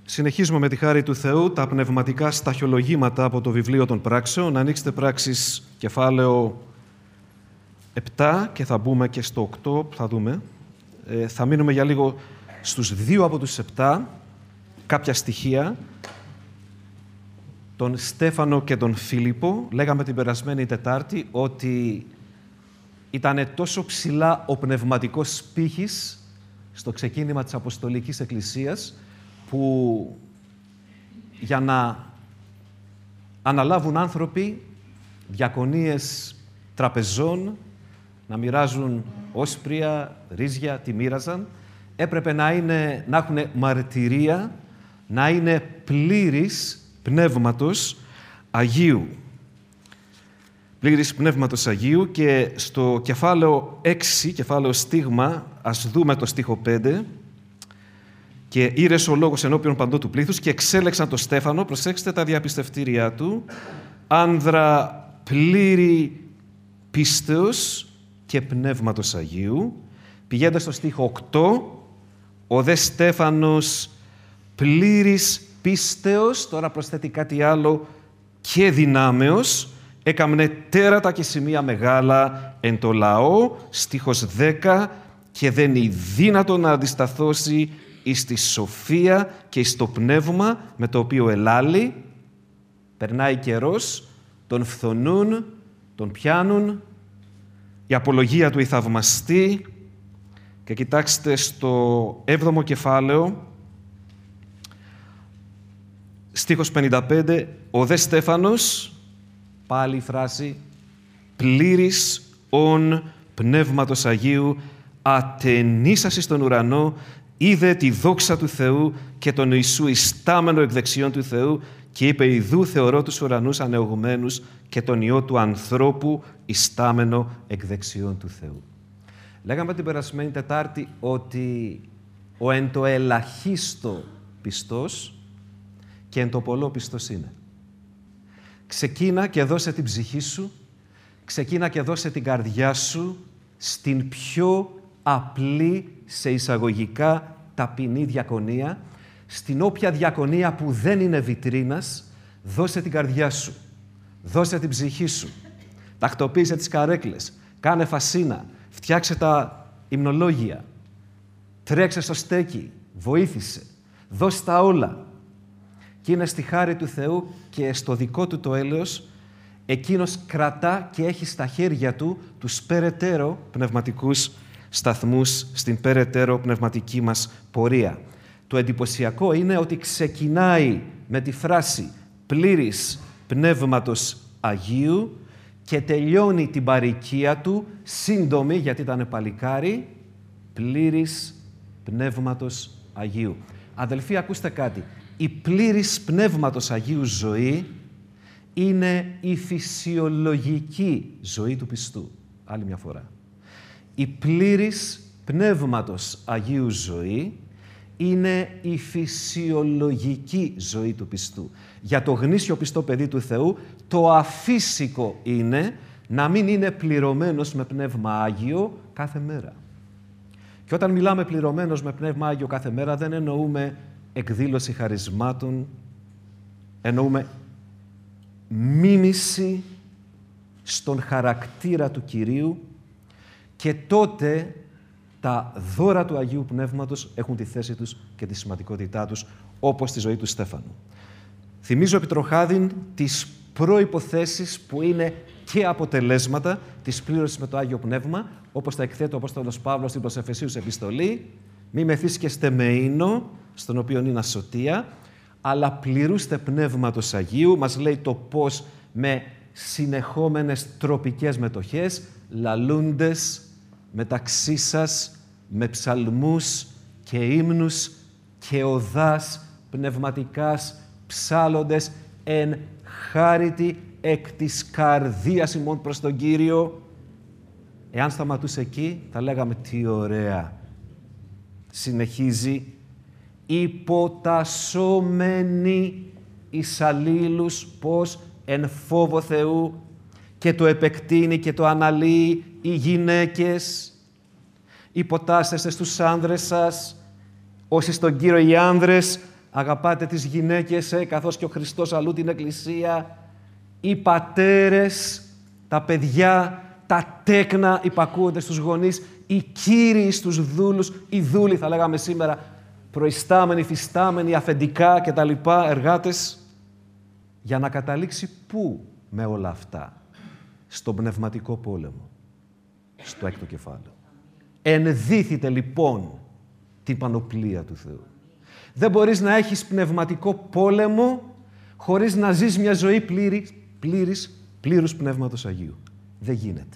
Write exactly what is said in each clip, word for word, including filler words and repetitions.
Συνεχίζουμε με τη χάρη του Θεού τα πνευματικά σταχυολογήματα από το βιβλίο των πράξεων. Ανοίξτε πράξεις κεφάλαιο επτά και θα μπούμε και στο οκτώ, θα δούμε. Ε, θα μείνουμε για λίγο στους δύο από τους επτά, κάποια στοιχεία. Τον Στέφανο και τον Φίλιππο. Λέγαμε την περασμένη Τετάρτη ότι ήταν τόσο ψηλά ο πνευματικός πύχης στο ξεκίνημα της Αποστολικής Εκκλησίας, που για να αναλάβουν άνθρωποι διακονίες τραπεζών, να μοιράζουν όσπρια, ρύζια, τη μοίραζαν, έπρεπε να, είναι, να έχουν μαρτυρία, να είναι πλήρης πνεύματος Αγίου. Πλήρης πνεύματος Αγίου, και στο κεφάλαιο έξι, κεφάλαιο στίγμα, ας δούμε το στίχο πέντε. Και ήρεσε ο λόγος ενώπιον παντό του πλήθους και εξέλεξαν το Στέφανο, προσέξτε τα διαπιστευτήριά του, άνδρα πλήρη πίστεως και πνεύματος Αγίου. Πηγαίνοντας στο στίχο οκτώ, ο δε Στέφανος πλήρης πίστεως, τώρα προσθέτει κάτι άλλο, και δυνάμεως, έκαμνε τέρατα και σημεία μεγάλα εν το λαό, στίχος δέκα, και δεν είναι δύνατο να αντισταθώσει εις τη σοφία και εις το πνεύμα με το οποίο ελάλει. Περνάει καιρός, τον φθονούν, τον πιάνουν, η απολογία του η θαυμαστή. Και κοιτάξτε στο έβδομο κεφάλαιο, στίχος πενήντα πέντε, ο δε Στέφανος, πάλι η φράση, πλήρης ον πνεύματος Αγίου, ατενίσασι στον ουρανό, είδε τη δόξα του Θεού και τον Ιησού ιστάμενο εκ δεξιών του Θεού και είπε, ιδού θεωρώ τους ουρανούς ανεωγμένους και τον Υιό του ανθρώπου ιστάμενο εκ δεξιών του Θεού. Λέγαμε την περασμένη Τετάρτη ότι ο εν το ελαχίστο πιστός και εν το πολλό πιστός είναι. Ξεκίνα και δώσε την ψυχή σου, ξεκίνα και δώσε την καρδιά σου στην πιο απλή, σε εισαγωγικά, ταπεινή διακονία, στην όποια διακονία που δεν είναι βιτρίνας, δώσε την καρδιά σου, δώσε την ψυχή σου, τακτοποίησε τις καρέκλες, κάνε φασίνα, φτιάξε τα υμνολόγια, τρέξε στο στέκι, βοήθησε, δώσε τα όλα. Και είναι στη χάρη του Θεού και στο δικό του το έλεος, εκείνος κρατά και έχει στα χέρια του τους περαιτέρω πνευματικούς σταθμούς στην περαιτέρω πνευματική μας πορεία. Το εντυπωσιακό είναι ότι ξεκινάει με τη φράση πλήρης πνεύματος Αγίου και τελειώνει την παροικία του, σύντομη γιατί ήταν παλικάρι, πλήρης πνεύματος Αγίου. Αδελφοί, ακούστε κάτι. Η πλήρης πνεύματος Αγίου ζωή είναι η φυσιολογική ζωή του πιστού. Άλλη μια φορά. Η πλήρης πνεύματος Αγίου ζωή είναι η φυσιολογική ζωή του πιστού. Για το γνήσιο πιστό παιδί του Θεού, το αφύσικο είναι να μην είναι πληρωμένος με Πνεύμα Άγιο κάθε μέρα. Και όταν μιλάμε πληρωμένος με Πνεύμα Άγιο κάθε μέρα, δεν εννοούμε εκδήλωση χαρισμάτων, εννοούμε μίμηση στον χαρακτήρα του Κυρίου, και τότε τα δώρα του Αγίου Πνεύματος έχουν τη θέση τους και τη σημαντικότητά τους, όπως στη ζωή του Στέφανου. Θυμίζω επιτροχάδιν τις προϋποθέσεις που είναι και αποτελέσματα της πλήρωσης με το Άγιο Πνεύμα, όπως τα εκθέτει ο Απόστολος Παύλος στην προς Εφεσίους επιστολή, μη μεθύσκεστε με ίνο, στον οποίο είναι ασωτεία, αλλά πληρούστε πνεύματος Αγίου. Μας λέει το πώς, με συνεχόμενες τροπικές μετοχές, λαλούντες μεταξύ σας με ψαλμούς και ύμνους και οδάς πνευματικάς ψάλλοντες εν χάριτη εκ της καρδίας ημών προς τον Κύριο. Εάν σταματούσε εκεί, θα λέγαμε τι ωραία. Συνεχίζει, υποτασσόμενοι εις αλλήλους πως εν φόβο Θεού, και το επεκτείνει και το αναλύει, οι γυναίκες, υποτάσσεστε στους άνδρες σας, όσοι στον Κύριο οι άνδρες αγαπάτε τις γυναίκες, ε, καθώς και ο Χριστός αλλού την Εκκλησία. Οι πατέρες, τα παιδιά, τα τέκνα υπακούονται στους γονείς, οι κύριοι στους δούλους, οι δούλοι θα λέγαμε σήμερα, προϊστάμενοι, φυστάμενοι, αφεντικά κτλ. Εργάτες, για να καταλήξει πού με όλα αυτά? Στον πνευματικό πόλεμο, στο έκτο κεφάλαιο. Ενδύθητε λοιπόν την πανοπλία του Θεού. Δεν μπορείς να έχεις πνευματικό πόλεμο χωρίς να ζεις μια ζωή πλήρη, πλήρης, πλήρους Πνεύματος Αγίου. Δεν γίνεται.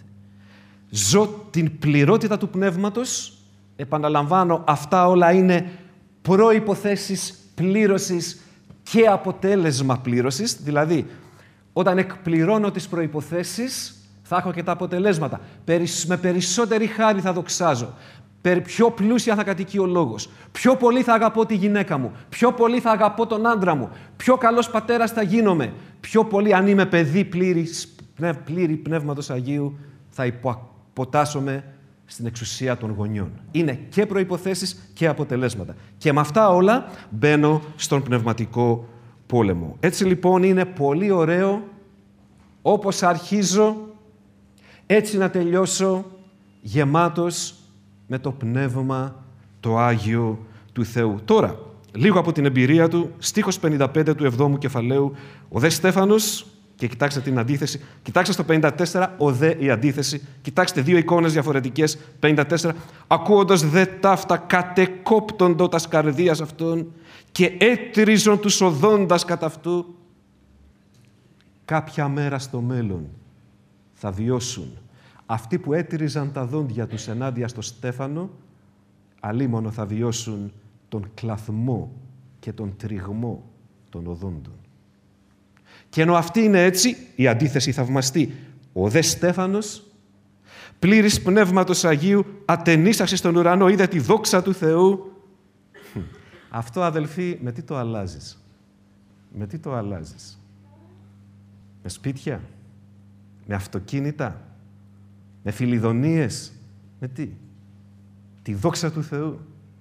Ζω την πληρότητα του Πνεύματος, επαναλαμβάνω, αυτά όλα είναι προϋποθέσεις πλήρωσης και αποτέλεσμα πλήρωσης, δηλαδή όταν εκπληρώνω τις προϋποθέσεις θα έχω και τα αποτελέσματα. Με περισσότερη χάρη θα δοξάζω. Πιο πλούσια θα κατοικεί ο λόγος. Πιο πολύ θα αγαπώ τη γυναίκα μου. Πιο πολύ θα αγαπώ τον άντρα μου. Πιο καλός πατέρας θα γίνομαι. Πιο πολύ, αν είμαι παιδί πλήρης, πλήρη Πνεύματος Αγίου, θα υποτάσσομαι στην εξουσία των γονιών. Είναι και προϋποθέσεις και αποτελέσματα. Και με αυτά όλα μπαίνω στον πνευματικό πόλεμο. Έτσι λοιπόν είναι πολύ ωραίο, όπως αρχίζω, έτσι να τελειώσω γεμάτος με το Πνεύμα το Άγιο του Θεού. Τώρα, λίγο από την εμπειρία του, στίχος πενήντα πέντε του εβδόμου κεφαλαίου, ο δε Στέφανος, και κοιτάξτε την αντίθεση, κοιτάξτε στο πενήντα τέσσερα, ο δε η αντίθεση, κοιτάξτε δύο εικόνες διαφορετικές, πενήντα τέσσερα, ακούοντας δε ταύτα κατεκόπτοντο τας καρδίας αυτών και έτριζον τους οδόντας κατά αυτού, κάποια μέρα στο μέλλον θα βιώσουν αυτοί που έτριζαν τα δόντια τους ενάντια στο Στέφανο, αλίμονο θα βιώσουν τον κλαθμό και τον τριγμό των οδόντων. Και ενώ αυτή είναι έτσι, η αντίθεση θαυμαστή, ο δε Στέφανος, πλήρης Πνεύματος Αγίου, ατενίσαξε στον ουρανό, είδε τη δόξα του Θεού. Αυτό, αδελφοί, με τι το αλλάζεις? Με τι το αλλάζεις? Με σπίτια? Με αυτοκίνητα? Με φιλιδονίες? Με τι? Τη δόξα του Θεού.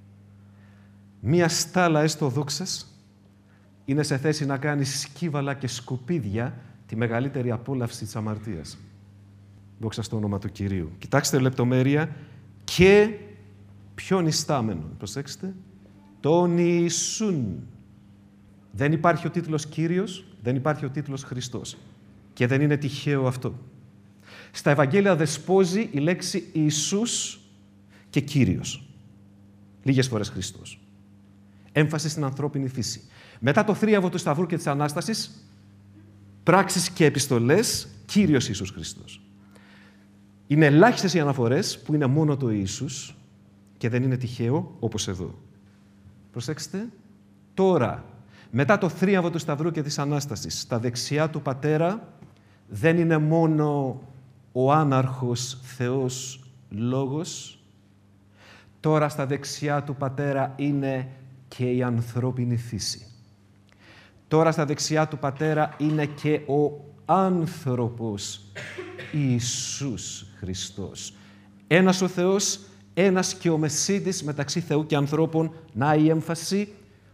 Μία στάλα έστω δόξας είναι σε θέση να κάνει σκύβαλα και σκουπίδια τη μεγαλύτερη απόλαυση της αμαρτίας. Δόξα στο όνομα του Κυρίου. Κοιτάξτε λεπτομέρεια και ποιον ιστάμενον. Προσέξτε. Τον Ιησούν. Δεν υπάρχει ο τίτλος Κύριος, δεν υπάρχει ο τίτλος Χριστός. Και δεν είναι τυχαίο αυτό. Στα Ευαγγέλια δεσπόζει η λέξη Ιησούς και Κύριος. Λίγες φορές Χριστός. Έμφαση στην ανθρώπινη φύση. Μετά το θρίαβο του Σταυρού και της Ανάστασης, πράξεις και επιστολές, Κύριος Ιησούς Χριστός. Είναι ελάχιστες οι αναφορές που είναι μόνο το Ιησούς και δεν είναι τυχαίο όπως εδώ. Προσέξτε, τώρα, μετά το θρίαβο του Σταυρού και της Ανάστασης, στα δεξιά του Πατέρα δεν είναι μόνο ο άναρχος Θεός Λόγος, τώρα στα δεξιά του Πατέρα είναι και η ανθρώπινη φύση. Τώρα στα δεξιά του Πατέρα είναι και ο άνθρωπος Ιησούς Χριστός. Ένας ο Θεός, ένας και ο Μεσίτης μεταξύ Θεού και ανθρώπων, να η έμφαση,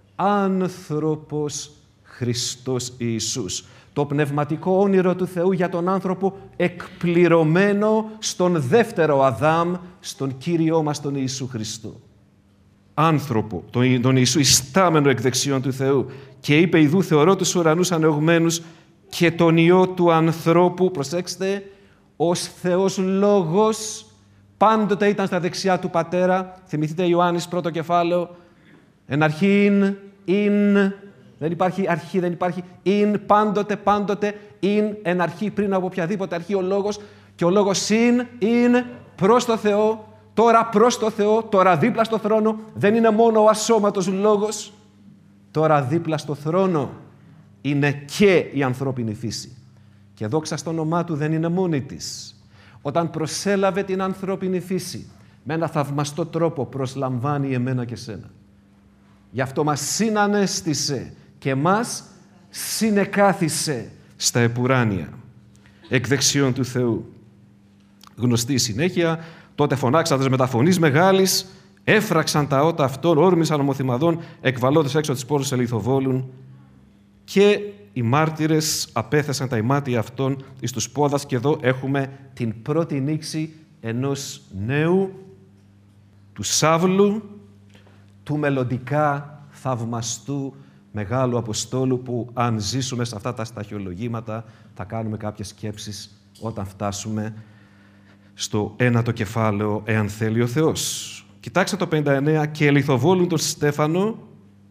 άνθρωπος Χριστός Ιησούς. Το πνευματικό όνειρο του Θεού για τον άνθρωπο εκπληρωμένο στον δεύτερο Αδάμ, στον Κύριό μας τον Ιησού Χριστό. Άνθρωπο, τον, τον Ιησού ιστάμενο εκ δεξιών του Θεού, και είπε ιδού θεωρώ τους ουρανούς ανεωγμένους και τον Υιό του ανθρώπου, προσέξτε, ως Θεός Λόγος, πάντοτε ήταν στα δεξιά του Πατέρα. Θυμηθείτε Ιωάννης πρώτο κεφάλαιο, εν αρχήν, ειν, δεν υπάρχει αρχή, δεν υπάρχει ειν, πάντοτε, πάντοτε, ειν, εν αρχή, πριν από οποιαδήποτε αρχή ο Λόγος, και ο Λόγος ειν, ειν, προς το Θεό, τώρα προς το Θεό, τώρα δίπλα στο θρόνο, δεν είναι μόνο ο ασώματος Λόγος, τώρα δίπλα στο θρόνο είναι και η ανθρώπινη φύση. Και δόξα στο όνομά Του δεν είναι μόνη της. Όταν προσέλαβε την ανθρώπινη φύση, με ένα θαυμαστό τρόπο προσλαμβάνει εμένα και σένα. Γι' αυτό μας συνανέστησε και μας συνεκάθισε στα επουράνια, εκ δεξιών του Θεού. Γνωστή συνέχεια, τότε φωνάξαντες με τα φωνής μεγάλης, Έφραξαν τα ότα αυτών, όρμησαν ομοθυμαδών, εκβαλώντας έξω τις πόρες ελιθοβόλουν. Και οι μάρτυρες απέθεσαν τα ημάτια αυτών εις τους πόδας. Και εδώ έχουμε την πρώτη νήξη ενός νέου, του Σαύλου, του μελλοντικά θαυμαστού Μεγάλου Αποστόλου, που αν ζήσουμε σε αυτά τα σταχυολογήματα θα κάνουμε κάποιες σκέψεις όταν φτάσουμε στο ένατο κεφάλαιο, εάν θέλει ο Θεός. Κοιτάξτε το πενήντα εννέα. «Και ελιθοβόλουν τον Στέφανο,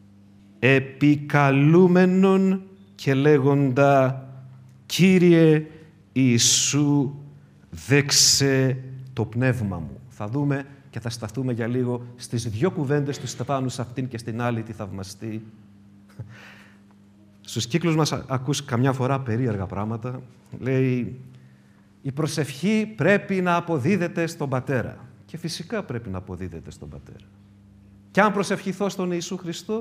επικαλούμενον και λέγοντα, Κύριε Ιησού, δέξε το πνεύμα μου». Θα δούμε και θα σταθούμε για λίγο στις δύο κουβέντες του Στεφάνου, σε αυτήν και στην άλλη τη θαυμαστή. Στους κύκλους μας ακούς καμιά φορά περίεργα πράγματα. Λέει, η προσευχή πρέπει να αποδίδεται στον Πατέρα. Και φυσικά πρέπει να αποδίδεται στον Πατέρα. Και αν προσευχηθώ στον Ιησού Χριστό,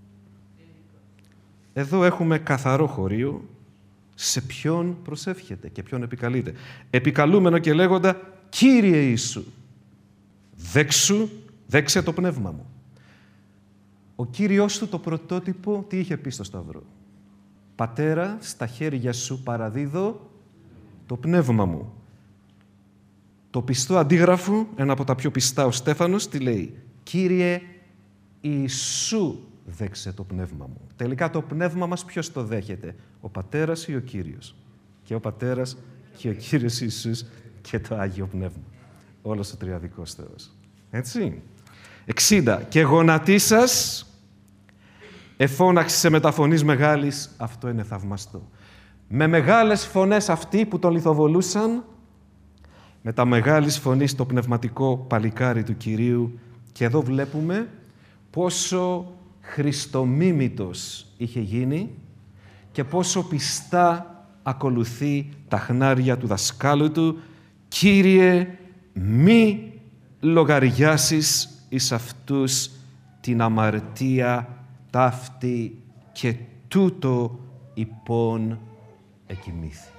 εδώ έχουμε καθαρό χωρίο σε ποιον προσεύχεται και ποιον επικαλείται. Επικαλούμενο και λέγοντα, Κύριε Ιησού, δέξου, δέξε το πνεύμα μου. Ο Κύριος του το πρωτότυπο τι είχε πει στο Σταυρό? Πατέρα, στα χέρια σου παραδίδω το πνεύμα μου. Το πιστό αντίγραφο, ένα από τα πιο πιστά, ο Στέφανος, τι λέει? Κύριε Ιησού, δέξε το πνεύμα μου. Τελικά το πνεύμα μας ποιος το δέχεται? Ο Πατέρας ή ο Κύριος? Και ο Πατέρας και ο Κύριος Ιησούς και το Άγιο Πνεύμα. Όλος ο τριαδικός Θεός. Έτσι. εξήντα. Και γονατίσας εφώναξε σε μεταφωνής μεγάλης. Αυτό είναι θαυμαστό. Με μεγάλες φωνές αυτοί που τον λιθοβολούσαν, με τα μεγάλης φωνής το πνευματικό παλικάρι του Κυρίου. Και εδώ βλέπουμε πόσο χριστομίμητος είχε γίνει και πόσο πιστά ακολουθεί τα χνάρια του δασκάλου του. Κύριε, μη λογαριάσεις εις αυτούς την αμαρτία ταύτη και τούτο υπόν εκοιμήθη.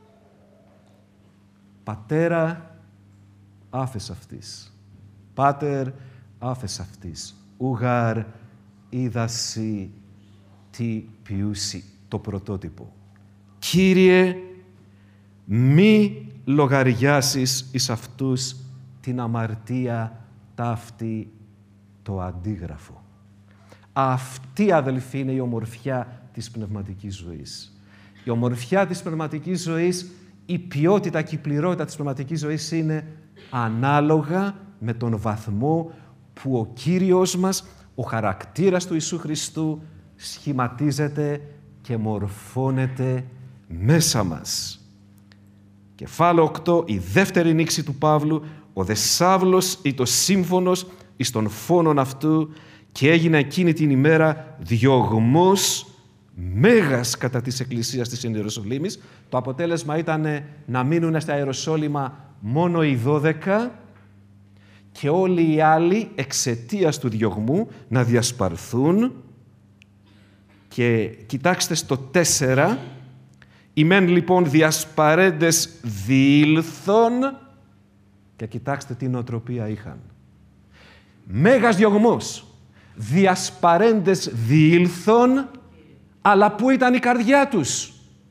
Πατέρα, άφες αυτής. Πάτερ, άφες αυτής. Ουγαρ είδασι τι ποιούσι, το πρωτότυπο. Κύριε, μη λογαριάσεις εις αυτούς την αμαρτία ταύτη το αντίγραφο. Αυτή, αδελφοί, είναι η ομορφιά της πνευματικής ζωής. Η ομορφιά της πνευματικής ζωής, η ποιότητα και η πληρότητα της πνευματικής ζωής είναι ανάλογα με τον βαθμό που ο Κύριος μας, ο χαρακτήρας του Ιησού Χριστού, σχηματίζεται και μορφώνεται μέσα μας. Κεφάλαιο οκτώ, η δεύτερη νήξη του Παύλου, ο δε Σαύλος ή το σύμφωνος εις των φόνων αυτού, και έγινε εκείνη την ημέρα διωγμός μέγας κατά της Εκκλησίας της Ιεροσολύμης. Το αποτέλεσμα ήταν να μείνουν στα Ιεροσόλυμα μόνο οι δώδεκα και όλοι οι άλλοι εξαιτίας του διωγμού να διασπαρθούν. Και κοιτάξτε στο τέσσερα, οι μεν λοιπόν διασπαρέντες διήλθον, και κοιτάξτε τι νοοτροπία είχαν. Μέγας διωγμός, διασπαρέντες διήλθον, αλλά πού ήταν η καρδιά τους?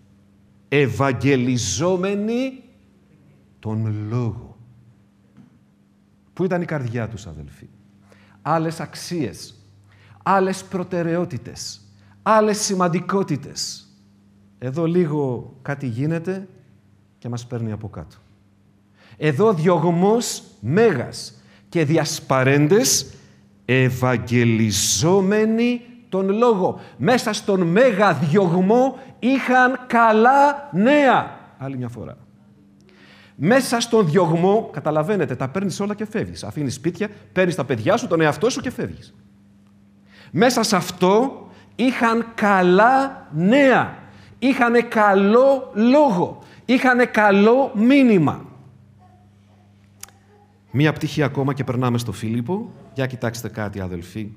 Ευαγγελιζόμενοι τον Λόγο. Πού ήταν η καρδιά τους, αδελφοί? Άλλες αξίες, άλλες προτεραιότητες, άλλες σημαντικότητες. Εδώ λίγο κάτι γίνεται και μας παίρνει από κάτω. Εδώ διωγμός μέγας και διασπαρέντες ευαγγελιζόμενοι τον Λόγο. Μέσα στον μέγα διωγμό είχαν καλά νέα. Άλλη μια φορά. Μέσα στον διωγμό, καταλαβαίνετε, τα παίρνεις όλα και φεύγεις. Αφήνεις σπίτια, παίρνεις τα παιδιά σου, τον εαυτό σου και φεύγεις. Μέσα σε αυτό είχαν καλά νέα. Είχανε καλό λόγο. Είχανε καλό μήνυμα. Μία πτυχή ακόμα και περνάμε στο Φίλιππο. Για κοιτάξτε κάτι, αδελφοί.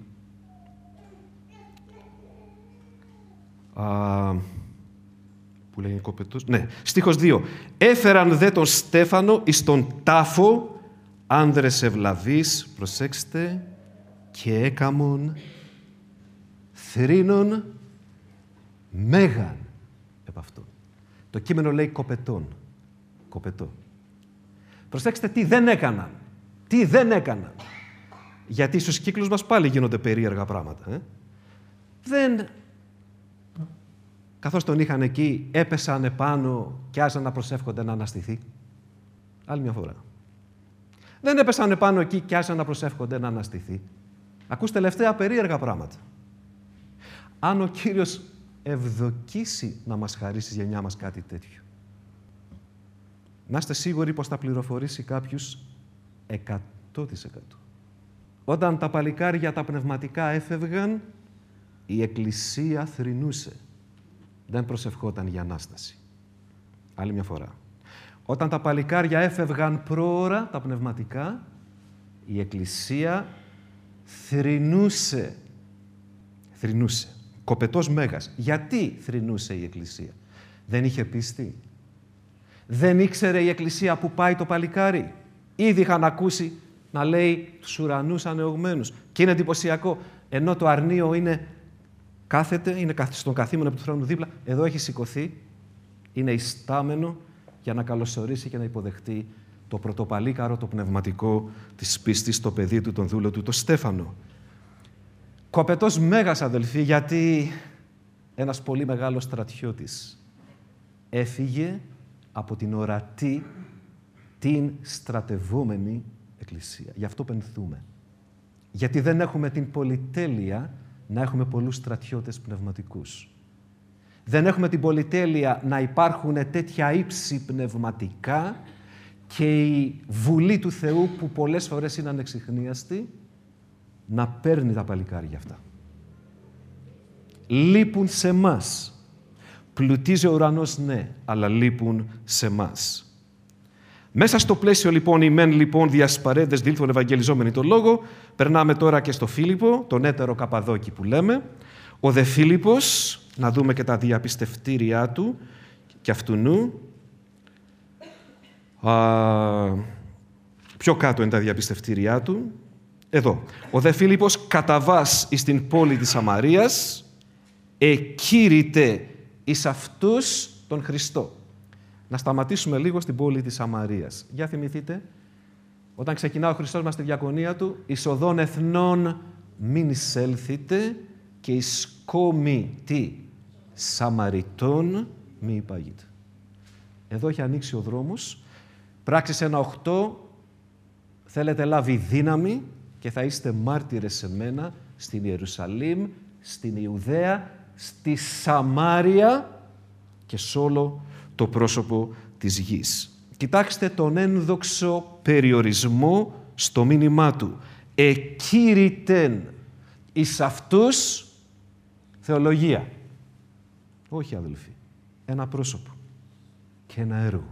Α, που λέει κοπετός. Ναι, στίχος δύο. Έφεραν δε τον Στέφανο εις τον τάφο άνδρες ευλαβείς, προσέξτε, και έκαμον θρήνων μέγαν επ' αυτό. Το κείμενο λέει κοπετών. Κοπετό. Προσέξτε τι δεν έκαναν. Τι δεν έκαναν. Γιατί στους κύκλους μας πάλι γίνονται περίεργα πράγματα. Ε? Δεν... Καθώς τον είχαν εκεί, έπεσαν επάνω και άρχισαν να προσεύχονται να αναστηθεί. Άλλη μια φορά. Δεν έπεσαν επάνω εκεί και άρχισαν να προσεύχονται να αναστηθεί. Ακούς τελευταία περίεργα πράγματα. Αν ο Κύριος ευδοκίσει να μας χαρίσει στη γενιά μας κάτι τέτοιο, να είστε σίγουροι πως θα πληροφορήσει κάποιους εκατό τοις εκατό. Όταν τα παλικάρια τα πνευματικά έφευγαν, η Εκκλησία θρηνούσε. Δεν προσευχόταν για Ανάσταση. Άλλη μια φορά. Όταν τα παλικάρια έφευγαν πρόωρα, τα πνευματικά, η Εκκλησία θρηνούσε. Θρηνούσε. Κοπετός μέγας. Γιατί θρηνούσε η Εκκλησία? Δεν είχε πίστη. Δεν ήξερε η Εκκλησία που πάει το παλικάρι. Ήδη είχαν ακούσει να λέει τους ουρανούς ανεωγμένους. Και είναι εντυπωσιακό. Ενώ το αρνείο είναι κάθεται, είναι στον καθήμενο του θρόνου δίπλα, εδώ έχει σηκωθεί, είναι ιστάμενο για να καλωσορίσει και να υποδεχτεί το πρωτοπαλίκαρο, το πνευματικό της πίστης, το παιδί του, τον δούλο του, το Στέφανο. Κοπετός μέγας, αδελφοί, γιατί ένας πολύ μεγάλος στρατιώτης έφυγε από την ορατή, την στρατευόμενη Εκκλησία. Γι' αυτό πενθούμε. Γιατί δεν έχουμε την πολυτέλεια να έχουμε πολλούς στρατιώτες πνευματικούς. Δεν έχουμε την πολυτέλεια να υπάρχουν τέτοια ύψη πνευματικά και η Βουλή του Θεού, που πολλές φορές είναι ανεξιχνίαστη, να παίρνει τα παλικάρια αυτά. Λείπουν σε μας. Πλουτίζει ο ουρανός, ναι, αλλά λείπουν σε μας. Μέσα στο πλαίσιο λοιπόν οι μεν λοιπόν διασπαρέντες δήλθον ευαγγελιζόμενοι το λόγο, περνάμε τώρα και στο Φίλιππο, τον έτερο Καπαδόκη που λέμε. Ο δε Φίλιππος, να δούμε και τα διαπιστευτήριά του και αυτουνού. Α, πιο κάτω είναι τα διαπιστευτήριά του. Εδώ. Ο δε Φίλιππος καταβάς εις την πόλη της Σαμαρίας, εκήρυτε εις αυτούς τον Χριστό. Να σταματήσουμε λίγο στην πόλη της Σαμαρίας. Για θυμηθείτε, όταν ξεκινά ο Χριστός μας στη διακονία του, εις οδόν εθνών μην εισέλθετε και εις κόμη τι Σαμαριτών μη υπάγετε. Εδώ έχει ανοίξει ο δρόμος. Πράξεις ένα οκτώ, θέλετε λάβει δύναμη και θα είστε μάρτυρες σε μένα στην Ιερουσαλήμ, στην Ιουδαία, στη Σαμάρια και σ' όλο το πρόσωπο της γης. Κοιτάξτε τον ένδοξο περιορισμό στο μήνυμά του. Εκήρυτεν εις αυτούς θεολογία. Όχι, αδελφοί. Ένα πρόσωπο και ένα έργο.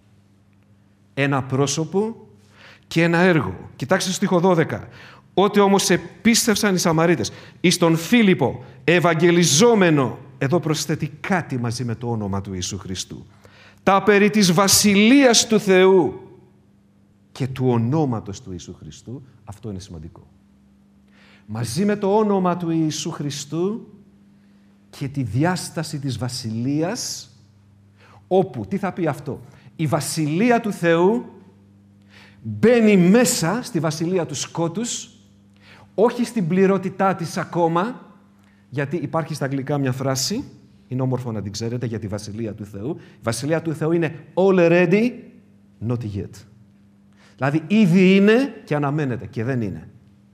Ένα πρόσωπο και ένα έργο. Κοιτάξτε στο στίχο δώδεκα. Ότι όμως επίστευσαν οι Σαμαρίτες εις τον Φίλιππο, ευαγγελιζόμενο, εδώ προσθέτει κάτι μαζί με το όνομα του Ιησού Χριστού, τα περί της Βασιλείας του Θεού και του ονόματος του Ιησού Χριστού. Αυτό είναι σημαντικό. Μαζί με το όνομα του Ιησού Χριστού και τη διάσταση της Βασιλείας, όπου, τι θα πει αυτό, η Βασιλεία του Θεού μπαίνει μέσα στη Βασιλεία του Σκότους, όχι στην πληρότητά της ακόμα, γιατί υπάρχει στα αγγλικά μια φράση, είναι όμορφο να την ξέρετε, για τη Βασιλεία του Θεού. Η Βασιλεία του Θεού είναι already, not yet. Δηλαδή, ήδη είναι και αναμένεται και δεν είναι.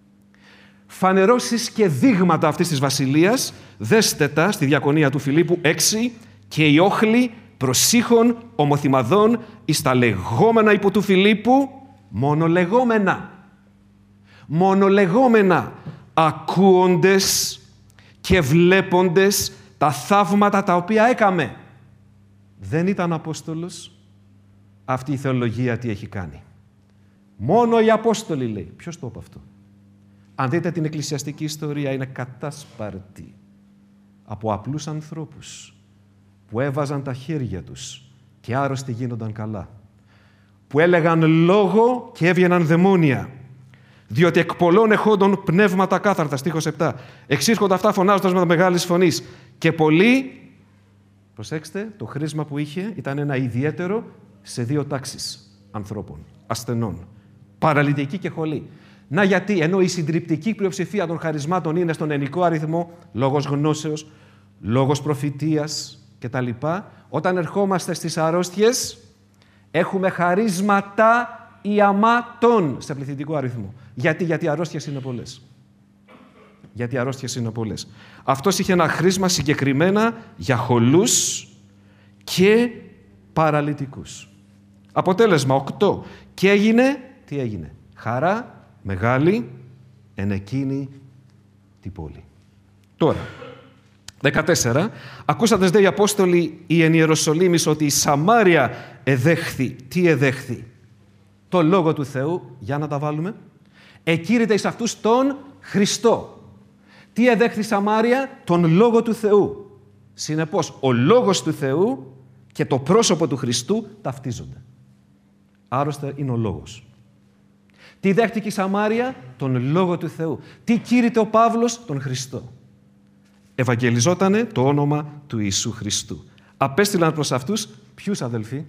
Φανερώσεις και δείγματα αυτής της Βασιλείας, δέστε τα στη διακονία του Φιλίππου έξι, και οι όχλοι προσήχων ομοθυμαδών εις τα λεγόμενα υπό του Φιλίππου, μονολεγόμενα. Μονολεγόμενα, ακούοντες και βλέποντες τα θαύματα τα οποία έκαμε. Δεν ήταν Απόστολος. Αυτή η θεολογία τι έχει κάνει? Μόνο οι Απόστολοι, λέει. Ποιος το είπε αυτό? Αν δείτε την εκκλησιαστική ιστορία, είναι κατάσπαρτη από απλούς ανθρώπους που έβαζαν τα χέρια τους και άρρωστοι γίνονταν καλά. που έλεγαν λόγο και έβγαιναν δαιμόνια. Διότι εκ πολλών εχόντων πνεύματα κάθαρτα, στίχος επτά. Εξήρχονται αυτά φωνάζοντας με μεγάλης φωνής. Και πολλοί, προσέξτε, το χρήσμα που είχε ήταν ένα ιδιαίτερο σε δύο τάξεις ανθρώπων, ασθενών, παραλυτικοί και χολοί. Να γιατί, ενώ η συντριπτική πλειοψηφία των χαρισμάτων είναι στον ενικό αριθμό, λόγος γνώσεως, λόγος προφητείας κτλ., όταν ερχόμαστε στις αρρώστιες, έχουμε χαρίσματα ιαμάτων σε πληθυντικό αριθμό. Γιατί, γιατί οι αρρώστιες είναι πολλές. Γιατί οι αρρώστιες είναι πολλές. Αυτός είχε ένα χρήσμα συγκεκριμένα για χολούς και παραλυτικούς. Αποτέλεσμα οκτώ. Και έγινε, τι έγινε, χαρά μεγάλη εν εκείνη την πόλη. Τώρα, δεκατέσσερα. Ακούσαντες δε οι Απόστολοι οι εν Ιεροσολύμης ότι η Σαμάρια εδέχθη. Τι εδέχθη? Το Λόγο του Θεού. Για να τα βάλουμε. Εκήρυτε εις αυτούς τον Χριστό. Τι εδέχθη η Σαμάρια? Τον Λόγο του Θεού. Συνεπώς, ο Λόγος του Θεού και το πρόσωπο του Χριστού ταυτίζονται. Άρρωστα είναι ο Λόγος. Τι δέχτηκε η Σαμάρια? Τον Λόγο του Θεού. Τι κήρυτε ο Παύλος? Τον Χριστό. Ευαγγελιζότανε το όνομα του Ιησού Χριστού. Απέστειλαν προς αυτούς ποιους, αδελφοί?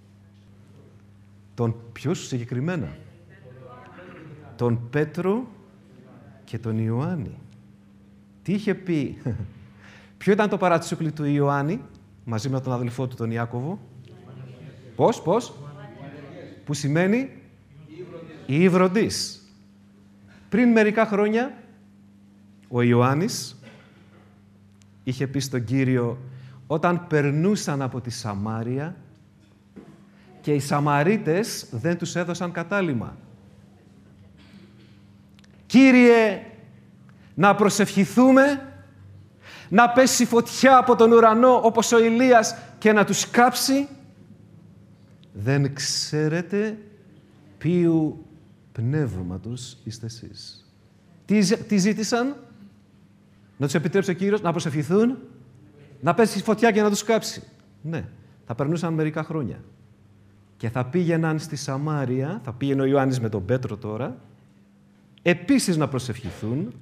Τον ποιους συγκεκριμένα? Τον Πέτρο και τον Ιωάννη. Τι είχε πει? Ποιο ήταν το παρατσούκλι του Ιωάννη μαζί με τον αδελφό του τον Ιάκωβο? Πώς, πώς? Που σημαίνει η Υβροντής. Πριν μερικά χρόνια ο Ιωάννης είχε πει στον Κύριο, όταν περνούσαν από τη Σαμάρια και οι Σαμαρίτες δεν τους έδωσαν κατάλημα. Κύριε, να προσευχηθούμε, να πέσει φωτιά από τον ουρανό όπως ο Ηλίας και να τους κάψει. Δεν ξέρετε ποιου πνεύματος είστε εσείς. Τι, τι ζήτησαν? Να τους επιτρέψει ο Κύριος να προσευχηθούν, να πέσει φωτιά και να τους κάψει. Ναι, θα περνούσαν μερικά χρόνια. Και θα πήγαιναν στη Σαμάρια, θα πήγαινε ο Ιωάννης με τον Πέτρο τώρα, επίσης να προσευχηθούν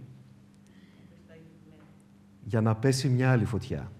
για να πέσει μια άλλη φωτιά.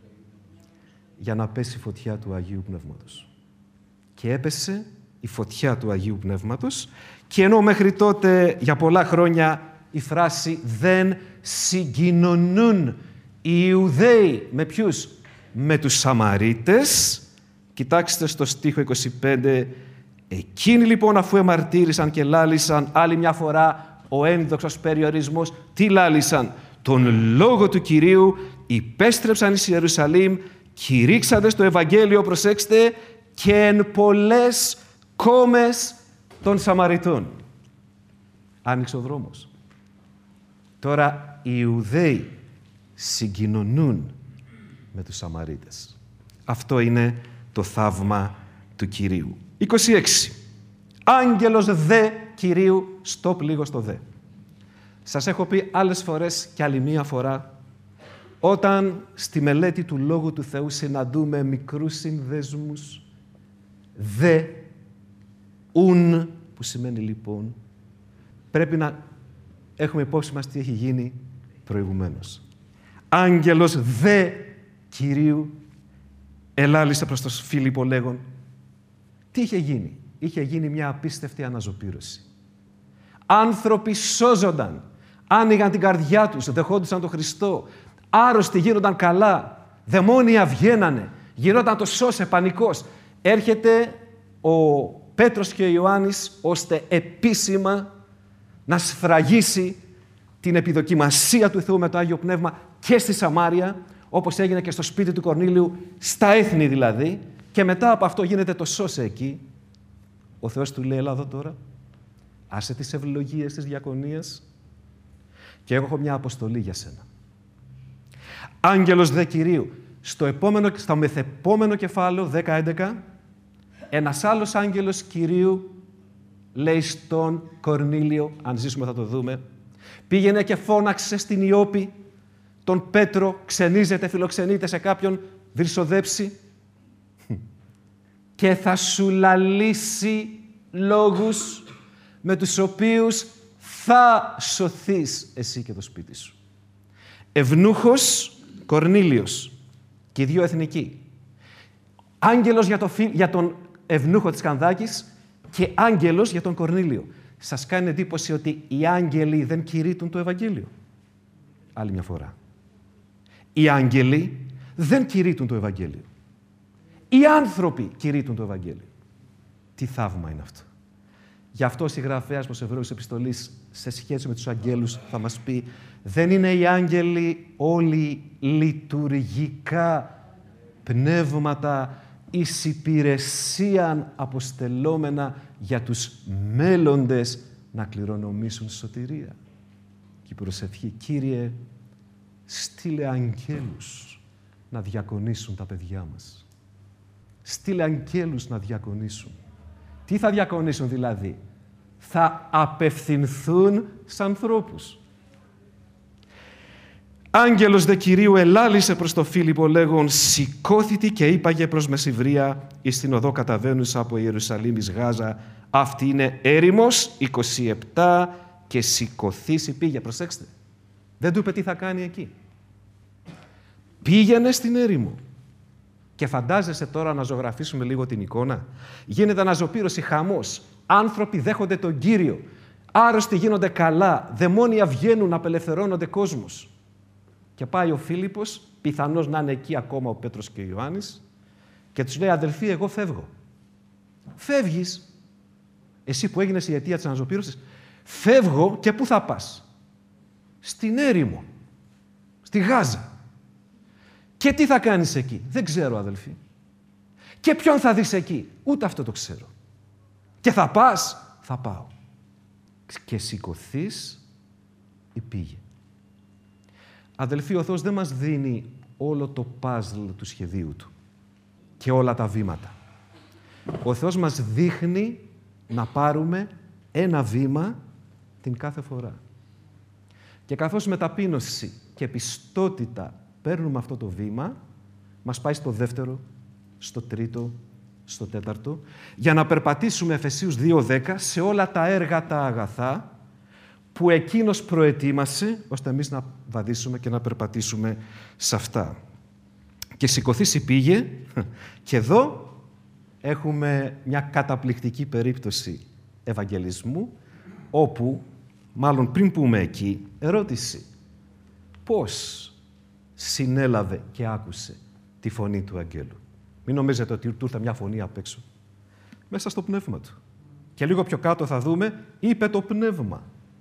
Για να πέσει η φωτιά του Αγίου Πνεύματος. Και έπεσε η φωτιά του Αγίου Πνεύματος και ενώ μέχρι τότε για πολλά χρόνια η φράση «δεν συγκοινωνούν οι Ιουδαίοι» με ποιους? Με τους Σαμαρίτες. Κοιτάξτε στο στίχο είκοσι πέντε. Εκείνοι λοιπόν αφού εμαρτύρησαν και λάλησαν άλλη μια φορά ο ένδοξος περιορισμός, τι λάλησαν? Τον Λόγο του Κυρίου υπέστρεψαν εις Ιερουσαλήμ, κηρύξαντες το Ευαγγέλιο, προσέξτε, και εν πολλές κόμες των Σαμαριτών. Άνοιξε ο δρόμος. Τώρα οι Ιουδαίοι συγκοινωνούν με τους Σαμαρίτες. Αυτό είναι το θαύμα του Κυρίου. είκοσι έξι. Άγγελος δε Κυρίου, στοπ λίγο στο δε. Σας έχω πει άλλες φορές και άλλη μία φορά, όταν στη μελέτη του Λόγου του Θεού συναντούμε μικρούς συνδέσμους, δε, ουν, που σημαίνει λοιπόν, πρέπει να έχουμε υπόψη μας τι έχει γίνει προηγουμένως. Άγγελος δε Κυρίου ελάλησε προς τον Φίλιππο λέγον. Τι είχε γίνει? Είχε γίνει μια απίστευτη αναζωπήρωση. Άνθρωποι σώζονταν, άνοιγαν την καρδιά τους, δεχόντουσαν τον Χριστό, άρρωστοι γίνονταν καλά, δαιμόνια βγαίνανε, γινόταν το σώσε, πανικός. Έρχεται ο Πέτρος και ο Ιωάννης ώστε επίσημα να σφραγίσει την επιδοκιμασία του Θεού με το Άγιο Πνεύμα και στη Σαμάρια, όπως έγινε και στο σπίτι του Κορνήλιου, στα έθνη δηλαδή, και μετά από αυτό γίνεται το σώσε εκεί. Ο Θεός του λέει, έλα εδώ τώρα, άσε τις ευλογίες της διακονίας και εγώ έχω μια αποστολή για σένα. Άγγελος δε Κυρίου. Στο, επόμενο, στο μεθεπόμενο κεφάλαιο, δέκα έντεκα, ένας άλλος άγγελος Κυρίου λέει στον Κορνήλιο, αν ζήσουμε θα το δούμε, πήγαινε και φώναξε στην Ιώπη τον Πέτρο, ξενίζεται, φιλοξενείται σε κάποιον, βυρσοδέψει. Και και θα σου λαλήσει λόγους με τους οποίους θα σωθείς εσύ και το σπίτι σου. Ευνούχος Κορνήλιος και οι δύο εθνικοί. Άγγελος για, το, για τον ευνούχο της Κανδάκης και άγγελος για τον Κορνήλιο. Σας κάνει εντύπωση ότι οι άγγελοι δεν κηρύττουν το Ευαγγέλιο? Άλλη μια φορά. Οι άγγελοι δεν κηρύττουν το Ευαγγέλιο. Οι άνθρωποι κηρύττουν το Ευαγγέλιο. Τι θαύμα είναι αυτό. Γι' αυτό ο συγγραφέας προς Εβραίους επιστολής σε σχέση με τους αγγέλους θα μας πει δεν είναι οι άγγελοι όλοι λειτουργικά πνεύματα εις υπηρεσίαν αποστελόμενα για τους μέλλοντες να κληρονομήσουν σωτηρία. Και η προσευχή, Κύριε, στείλε αγγέλους να διακονήσουν τα παιδιά μας. Στείλε αγγέλους να διακονήσουν. Τι θα διακονήσουν δηλαδή? Θα απευθυνθούν σε ανθρώπους. Άγγελος δε Κυρίου ελάλησε προς το Φίλιππο λέγον «Σηκώθητη και είπαγε προς Μεσηβρία εις την οδό καταβαίνουσα από Ιερουσαλήμ εις Γάζα. Αυτή είναι έρημος είκοσι επτά και σηκωθήσει πήγε». Προσέξτε. Δεν του είπε τι θα κάνει εκεί. Πήγαινε στην έρημο. Και φαντάζεσαι τώρα να ζωγραφίσουμε λίγο την εικόνα. Γίνεται αναζωπήρωση, χαμός. Άνθρωποι δέχονται τον Κύριο. Άρρωστοι γίνονται καλά. Δαιμόνια βγαίνουν, απελευθερώνονται κόσμος. Και πάει ο Φίλιππος, πιθανώς να είναι εκεί ακόμα ο Πέτρος και ο Ιωάννης, και τους λέει, αδελφοί, εγώ φεύγω. Φεύγεις, εσύ που έγινες η αιτία της αναζωπήρωσης, φεύγω και πού θα πας? Στην έρημο, στη Γάζα. Και τι θα κάνεις εκεί? Δεν ξέρω, αδελφοί. Και ποιον θα δεις εκεί? Ούτε αυτό το ξέρω. Και θα πας? Θα πάω. Και σηκωθείς ή πήγε. Αδελφοί, ο Θεός δεν μας δίνει όλο το παζλ του σχεδίου Του και όλα τα βήματα. Ο Θεός μας δείχνει να πάρουμε ένα βήμα την κάθε φορά. Και καθώς με ταπείνωση και πιστότητα παίρνουμε αυτό το βήμα, μας πάει στο δεύτερο, στο τρίτο, στο τέταρτο, για να περπατήσουμε, Εφεσίους δύο δέκα, σε όλα τα έργα τα αγαθά που Εκείνος προετοίμασε, ώστε εμείς να βαδίσουμε και να περπατήσουμε σε αυτά. Και σηκωθείς πήγε, και εδώ έχουμε μια καταπληκτική περίπτωση ευαγγελισμού, όπου, μάλλον πριν πούμε εκεί, ερώτηση. Πώς συνέλαβε και άκουσε τη φωνή του αγγέλου? Μην νομίζετε ότι του ήρθε μια φωνή απ' έξω. Μέσα στο πνεύμα του. Και λίγο πιο κάτω θα δούμε, είπε το πνεύμα.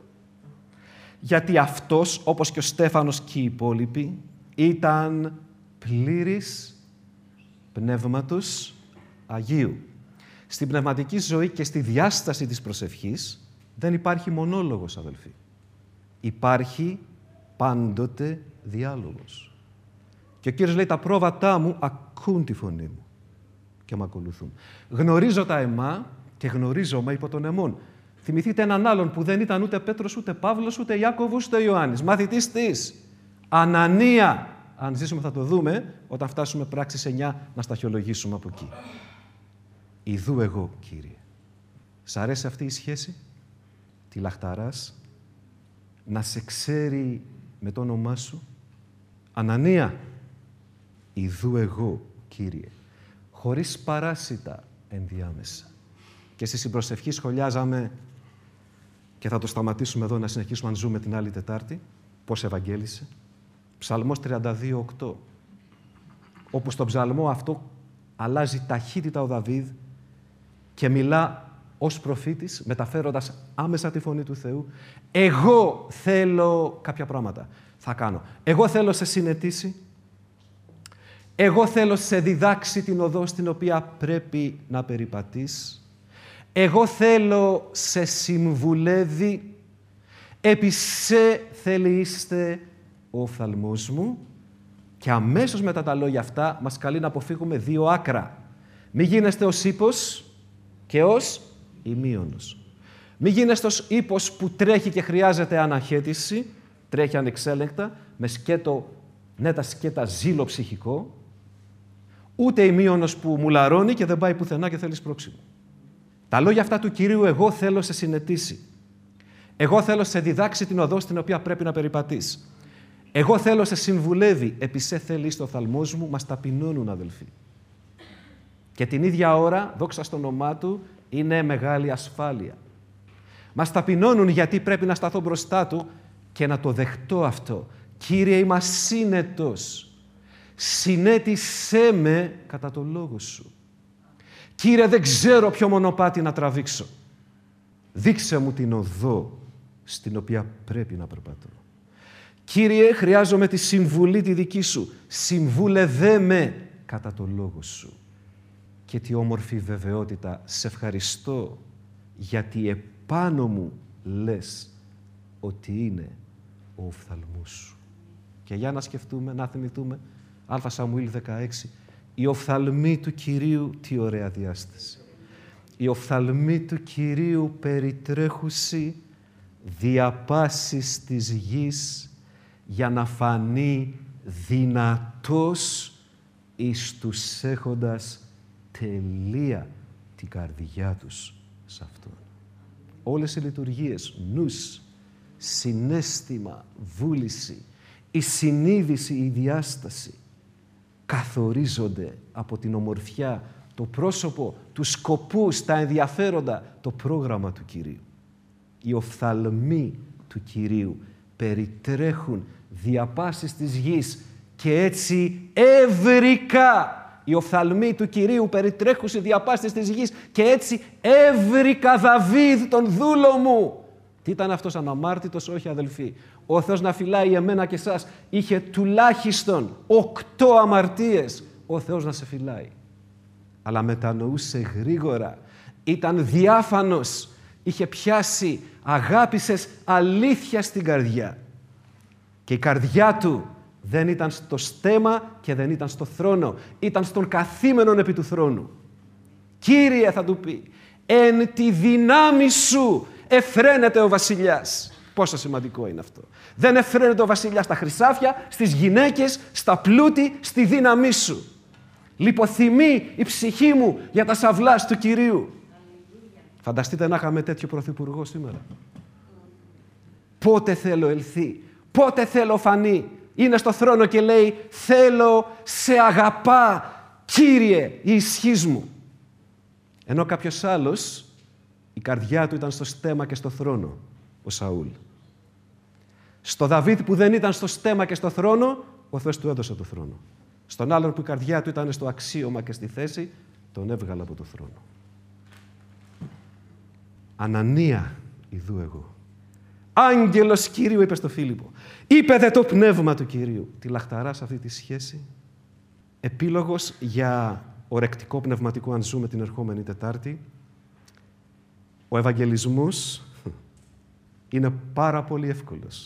Γιατί αυτός, όπως και ο Στέφανος και οι υπόλοιποι, ήταν πλήρης πνεύματος Αγίου. Στην πνευματική ζωή και στη διάσταση της προσευχής δεν υπάρχει μονόλογος, αδελφοί. Υπάρχει πάντοτε διάλογος. Και ο Κύριος λέει, τα πρόβατά μου ακούν τη φωνή μου και με ακολουθούν. Γνωρίζω τα αιμά και γνωρίζομαι υπό τον αιμών. Θυμηθείτε έναν άλλον που δεν ήταν ούτε Πέτρος, ούτε Παύλος, ούτε Ιάκωβος, ούτε Ιωάννης. Μαθητής της. Ανανία. Αν ζήσουμε θα το δούμε, όταν φτάσουμε πράξεις εννιά, να σταχυολογήσουμε από εκεί. Ιδού εγώ, Κύριε. Σ' αρέσει αυτή η σχέση? Τη λαχταράς? Να σε ξέρει με το όνομά σου? Ανανία. Ιδού εγώ, Κύριε. Χωρίς παράσιτα ενδιάμεσα. Και στη συμπροσευχή σχολιάζαμε, και θα το σταματήσουμε εδώ να συνεχίσουμε αν ζούμε την άλλη Τετάρτη, πώς ευαγγέλισε. Ψαλμός τριάντα δύο οκτώ. Όπου στον ψαλμό αυτό αλλάζει ταχύτητα ο Δαβίδ και μιλά ως προφήτης, μεταφέροντας άμεσα τη φωνή του Θεού. Εγώ θέλω κάποια πράγματα. Θα κάνω. Εγώ θέλω σε συνετήσει. Εγώ θέλω σε διδάξει την οδό στην οποία πρέπει να περιπατείς. Εγώ θέλω σε συμβουλεύει. Επί σε θέλει είστε ο οφθαλμός μου. Και αμέσως μετά τα λόγια αυτά μας καλεί να αποφύγουμε δύο άκρα. Μη γίνεστε ως ύπος και ως ημίωνος. Μη γίνεστε ως ύπος που τρέχει και χρειάζεται αναχέτηση, τρέχει ανεξέλεγκτα, με σκέτο, ναι τα σκέτα ζήλο ψυχικό, ούτε ημίωνος που μουλαρώνει και δεν πάει πουθενά και θέλει σπρώξιμο. Τα λόγια αυτά του Κυρίου, εγώ θέλω σε συνετίσει. Εγώ θέλω σε διδάξει την οδό στην οποία πρέπει να περιπατείς. Εγώ θέλω σε συμβουλεύει. Επί σε θέλει στο οφθαλμός μου, μας ταπεινώνουν, αδελφοί. Και την ίδια ώρα, δόξα στο όνομά του, είναι μεγάλη ασφάλεια. Μας ταπεινώνουν γιατί πρέπει να σταθώ μπροστά του και να το δεχτώ αυτό. Κύριε, είμαι ασύνετος. Συνέτησέ με κατά το λόγο σου. Κύριε, δεν ξέρω ποιο μονοπάτι να τραβήξω. Δείξε μου την οδό στην οποία πρέπει να περπατώ. Κύριε, χρειάζομαι τη συμβουλή τη δική σου. Συμβούλευέ με κατά το λόγο σου. Και τι όμορφη βεβαιότητα. Σε ευχαριστώ γιατί επάνω μου λες ότι είναι ο οφθαλμός σου. Και για να σκεφτούμε, να θυμηθούμε, Α Σαμουήλ δεκαέξι, η οφθαλμή του Κυρίου, τι ωραία διάσταση. Η οφθαλμή του Κυρίου περιτρέχουσι διαπάσης της γης για να φανεί δυνατός εις τους έχοντας τελεία την καρδιά τους σε Αυτόν. Όλες οι λειτουργίες, νους, συναίσθημα, βούληση, η συνείδηση, η διάσταση, καθορίζονται από την ομορφιά, το πρόσωπο, τους σκοπούς, τα ενδιαφέροντα, το πρόγραμμα του Κυρίου. Οι οφθαλμοί του Κυρίου περιτρέχουν διαπάσεις της γης και έτσι ευρικά οι οφθαλμοί του Κυρίου περιτρέχουν σε διαπάσεις της γης και έτσι έβρικα Δαβίδ τον δούλο μου. Τι ήταν αυτός, αναμάρτητος? Όχι, αδελφοί. Ο Θεός να φυλάει εμένα και εσάς. Είχε τουλάχιστον οκτώ αμαρτίες. Ο Θεός να σε φυλάει. Αλλά μετανοούσε γρήγορα. Ήταν διάφανος. Είχε πιάσει, αγάπησες αλήθεια στην καρδιά. Και η καρδιά του δεν ήταν στο στέμμα και δεν ήταν στο θρόνο. Ήταν στον καθήμενον επί του θρόνου. Κύριε, θα του πει, εν τη δυνάμει σου εφραίνεται ο βασιλιάς. Πόσο σημαντικό είναι αυτό. Δεν εφραίνεται ο βασιλιάς στα χρυσάφια, στις γυναίκες, στα πλούτη, στη δύναμή σου. Λιποθυμεί η ψυχή μου για τα σαυλάς του Κυρίου. Φανταστείτε να είχαμε τέτοιο πρωθυπουργό σήμερα. Πότε θέλω ελθεί, πότε θέλω φανεί. Είναι στο θρόνο και λέει, θέλω, σε αγαπά, Κύριε, η ισχύς μου. Ενώ κάποιος άλλος, η καρδιά του ήταν στο στέμμα και στο θρόνο, ο Σαούλ. Στο Δαβίδ που δεν ήταν στο στέμμα και στο θρόνο, ο Θεός του έδωσε το θρόνο. Στον άλλον που η καρδιά του ήταν στο αξίωμα και στη θέση, τον έβγαλε από το θρόνο. Ανανία, ιδού εγώ. Άγγελος Κυρίου, είπε στο Φίλιππο. Είπε δε το πνεύμα του Κυρίου. Τη λαχταρά σε αυτή τη σχέση. Επίλογος για ορεκτικό πνευματικό, αν ζούμε την ερχόμενη Τετάρτη. Ο Ευαγγελισμός είναι πάρα πολύ εύκολος.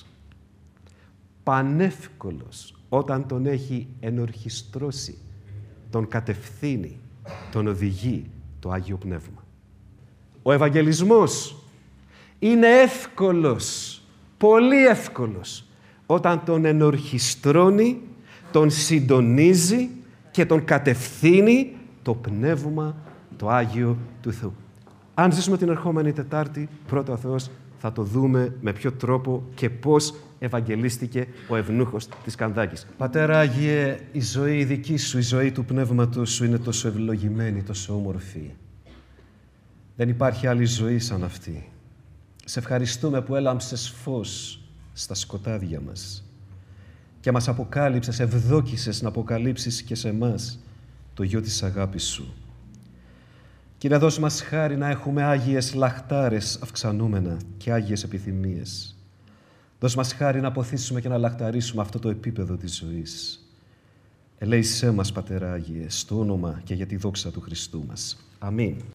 Πανεύκολος όταν τον έχει ενορχιστρώσει, τον κατευθύνει, τον οδηγεί το Άγιο Πνεύμα. Ο Ευαγγελισμός είναι εύκολος, πολύ εύκολος, όταν τον ενορχιστρώνει, τον συντονίζει και τον κατευθύνει το Πνεύμα, το Άγιο του Θεού. Αν ζήσουμε την ερχόμενη Τετάρτη, πρώτα ο Θεός θα το δούμε με ποιο τρόπο και πώς ευαγγελίστηκε ο ευνούχος της Κανδάκης. Πατέρα Άγιε, η ζωή δική σου, η ζωή του Πνεύματος σου είναι τόσο ευλογημένη, τόσο όμορφη. Δεν υπάρχει άλλη ζωή σαν αυτή. Σε ευχαριστούμε που έλαμψες φως στα σκοτάδια μας και μας αποκάλυψες, ευδόκησες να αποκαλύψεις και σε εμάς το γιο της αγάπης σου. Κύριε, δώσ' μας χάρη να έχουμε άγιες λαχτάρες αυξανούμενα και άγιες επιθυμίες. Δώσ' μας χάρη να αποθήσουμε και να λαχταρίσουμε αυτό το επίπεδο της ζωής. Ελέησέ μας, Πατέρα Άγιε, στο όνομα και για τη δόξα του Χριστού μας. Αμήν.